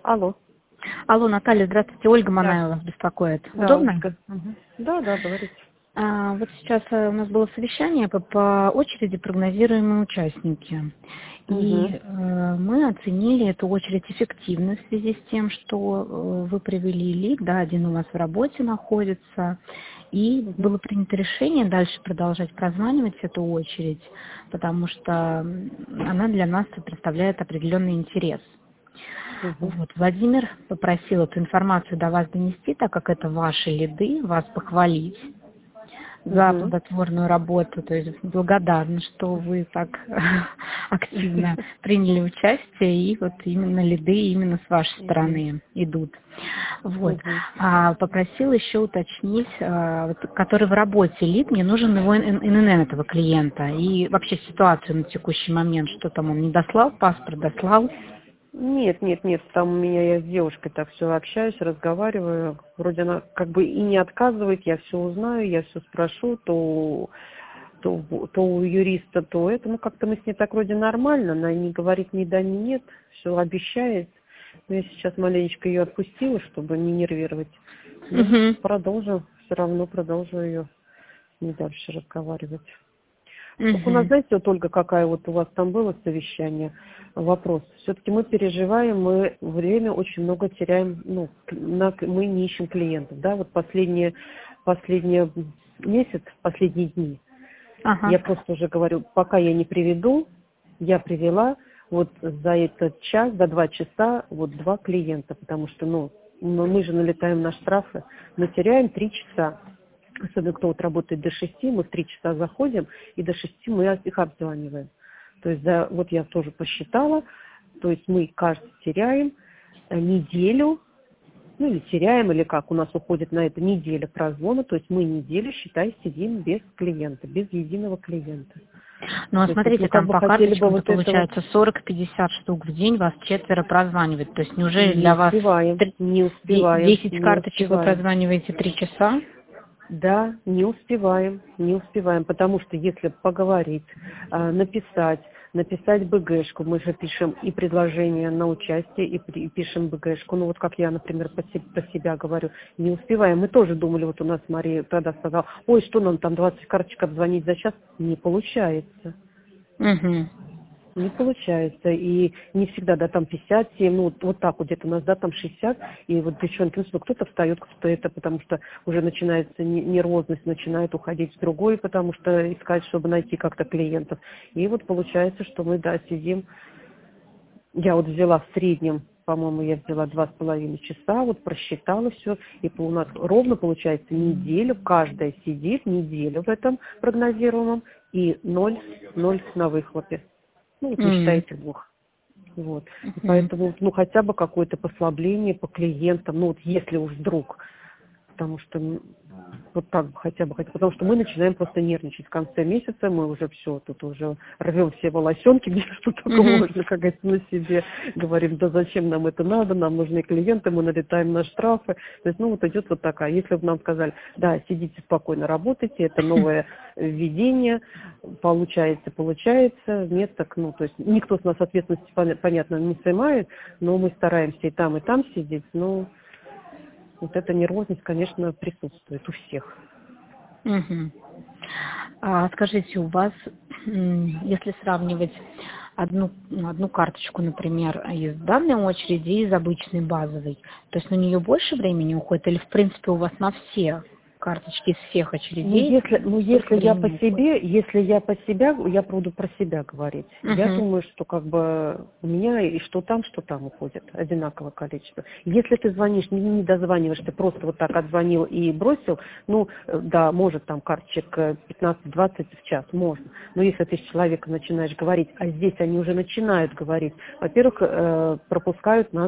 Алло. Алло, Наталья, здравствуйте. Ольга Да. Манаева вас беспокоит. Да, Удобно? Ольга. Мгм. Да, говорите. Вот сейчас у нас было совещание по очереди прогнозируемые участники. Угу. И мы оценили эту очередь эффективно в связи с тем, что вы привели лид, да, один у вас в работе находится. И Угу. было принято решение дальше продолжать прозванивать эту очередь, потому что она для нас представляет определенный интерес. Угу. Вот, Владимир попросил эту информацию до вас донести, так как это ваши лиды, вас похвалить за Угу. плодотворную работу, то есть благодарна, что вы так активно приняли участие, и вот именно лиды именно с вашей стороны идут. Вот. Угу. Попросил еще уточнить, который в работе лид, мне нужен его ННН этого клиента, и вообще ситуацию на текущий момент, что там он не дослал, паспорт дослал. Нет, там у меня, я с девушкой так все общаюсь, разговариваю. Вроде она как бы и не отказывает, я все узнаю, я все спрошу, то у юриста, то это. Ну, как-то мы с ней так вроде нормально, она не говорит ни да, ни нет, все обещает. Но я сейчас маленечко ее отпустила, чтобы не нервировать. Ну, Угу. все равно продолжу ее не дальше разговаривать. Только у нас, Угу. знаете, вот, Ольга, какая вот у вас там было совещание, вопрос. Все-таки мы переживаем, мы время очень много теряем, ну, мы не ищем клиентов, да, вот последний месяц, последние дни. Ага. Я просто уже говорю, пока я не приведу, я привела вот за этот час, до 2 часа, вот 2 клиента, потому что, мы же налетаем на штрафы, мы теряем 3 часа. Особенно кто вот работает до 6, мы в 3 часа заходим, и до 6 мы их обзваниваем. То есть, вот я тоже посчитала, то есть мы, кажется, теряем неделю, ну или теряем, или как, у нас уходит на это неделя прозвона, то есть мы неделю, считай, сидим без клиента, без единого клиента. Ну, а То есть, смотрите, как там бы по хотели бы карточкам-то вот это вот, получается 40-50 штук в день вас 4 прозванивает. То есть неужели не для вас успеваем, не успеваем, 10 не карточек вы успеваем. прозваниваете 3 часа? Да, не успеваем, потому что если поговорить, написать БГшку, мы же пишем и предложение на участие, и пишем БГшку, ну вот как я, например, по себя говорю, не успеваем. Мы тоже думали, вот у нас Мария тогда сказала, ой, что нам там 20 карточек обзвонить за час, не получается. Угу. Не получается. И не всегда, да, там 57, ну, вот так вот где-то у нас, да, там 60. И вот девчонки, ну, кто-то встает, кто-то это, потому что уже начинается нервозность, начинает уходить в другой, потому что искать, чтобы найти как-то клиентов. И вот получается, что мы, да, сидим. Я вот взяла в среднем, по-моему, я взяла 2,5 часа, вот просчитала все. И у нас ровно получается неделю, каждая сидит неделю в этом прогнозируемом, и ноль на выхлопе. Ну, вот не считая этих 2. Вот. И поэтому, хотя бы какое-то послабление по клиентам, ну, вот если уж вдруг, потому что, вот так бы хотя бы, потому что мы начинаем просто нервничать в конце месяца, мы уже все, тут уже рвем все волосенки, где что только можно, как говорится, на себе, говорим, да зачем нам это надо, нам нужны клиенты, мы налетаем на штрафы, то есть, вот идет вот такая, если бы нам сказали, да, сидите спокойно, работайте, это новое введение, получается, нет, так, то есть никто с нас ответственности, понятно, не снимает, но мы стараемся и там сидеть, вот эта нервозность, конечно, присутствует у всех. Угу. Скажите, у вас, если сравнивать одну карточку, например, из данной очереди и из обычной базовой, то есть на нее больше времени уходит или, в принципе, у вас на все карточки из всех очередей Если я по себе, я буду про себя говорить. Я Угу. думаю, что как бы у меня и что там уходит одинаковое количество. Если ты звонишь, не дозваниваешь, ты просто вот так отзвонил и бросил, да, может там карточек 15-20 в час, можно. Но если ты с человеком начинаешь говорить, а здесь они уже начинают говорить, во-первых, пропускают нас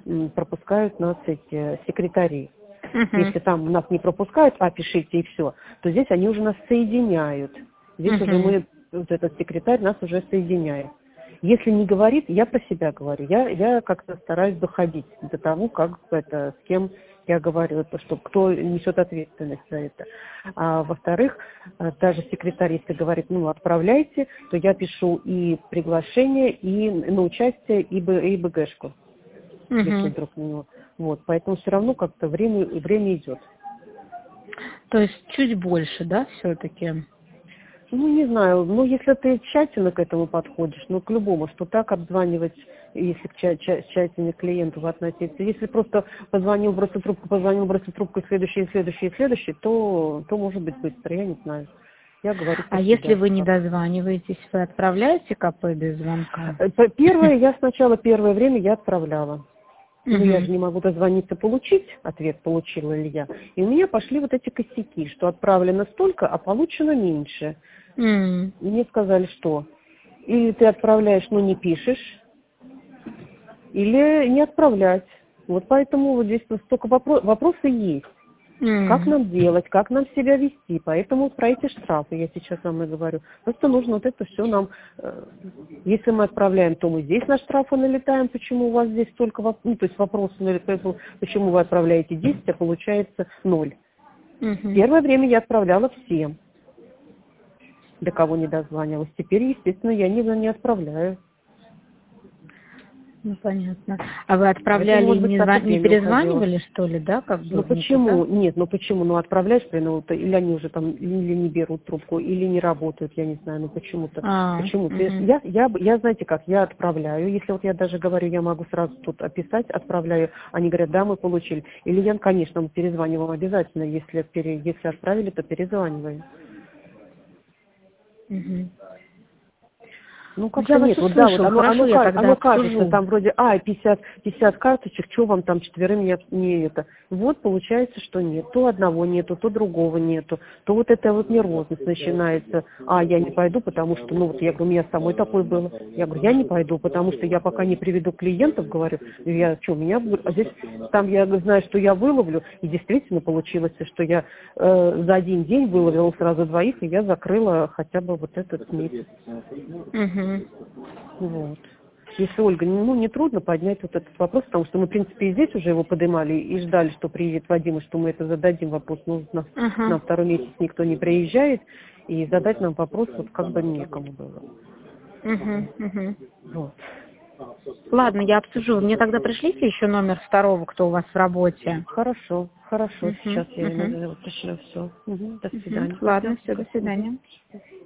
эти секретари. Если там нас не пропускают, пишите и все, то здесь они уже нас соединяют. Здесь уже вот этот секретарь нас уже соединяет. Если не говорит, я про себя говорю. Я как-то стараюсь доходить до того, с кем я говорю, что кто несет ответственность за это. А во-вторых, даже секретарь, если говорит, отправляйте, то я пишу и приглашение, и на участие, и БГшку. если вдруг у него. Вот, поэтому все равно как-то время идет. То есть чуть больше, да, все-таки? Ну, не знаю, ну, если ты тщательно к этому подходишь, ну, к любому, что так обзванивать, если тщательно к клиенту относиться. Если просто позвонил, бросил трубку, и следующий, то может быть быстро, я не знаю. Я говорю про А себя. если вы не дозваниваетесь, вы отправляете КП без звонка? Первое время я отправляла. Но я же не могу дозвониться, получить ответ, получила ли я. И у меня пошли вот эти косяки, что отправлено столько, а получено меньше. И мне сказали, что или ты отправляешь, но не пишешь, или не отправлять. Вот поэтому вот здесь столько вопросы есть. Как нам делать, как нам себя вести. Поэтому про эти штрафы я сейчас вам и говорю. Просто нужно вот это все нам... Если мы отправляем, то мы здесь на штрафы налетаем. Почему у вас здесь столько вопросов? Ну, то есть вопросы налетают, почему вы отправляете 10, а получается 0. Первое время я отправляла всем, до кого не дозванивалась. Теперь, естественно, я не отправляю. Ну, понятно. А вы отправляли, не перезванивали, что ли, да? Как бы, ну, почему? Нет, ну, почему? Ну, отправляешь, или они уже там, или не берут трубку, или не работают, я не знаю, ну, почему-то. Почему-то. Я, знаете как, я отправляю, если вот я даже говорю, я могу сразу тут описать, отправляю, они говорят, да, мы получили. Или я, конечно, мы перезваниваем обязательно, если отправили, то перезваниваем. Ну, как-то нет, вот да, вот оно кажется, там вроде, 50 карточек, что вам там четверым не это. Вот получается, что нет, то одного нету, то другого нету, то вот это вот нервозность начинается, я не пойду, потому что, ну, вот я говорю, у меня самой такое было, я говорю, я не пойду, потому что я пока не приведу клиентов, говорю, здесь, там я знаю, что я выловлю, и действительно получилось, что я за один день выловила сразу двоих, и я закрыла хотя бы вот этот месяц. Вот. Если Ольга, не трудно поднять вот этот вопрос, потому что мы, в принципе, и здесь уже его поднимали и ждали, что приедет Вадим, и что мы это зададим вопрос. Но на второй месяц никто не приезжает, и задать нам вопрос вот как бы некому было. Вот. Ладно, я обсужу. Мне тогда пришлите еще номер второго, кто у вас в работе. Хорошо. Сейчас я ему пришлю все. До свидания. Ладно, все, до свидания.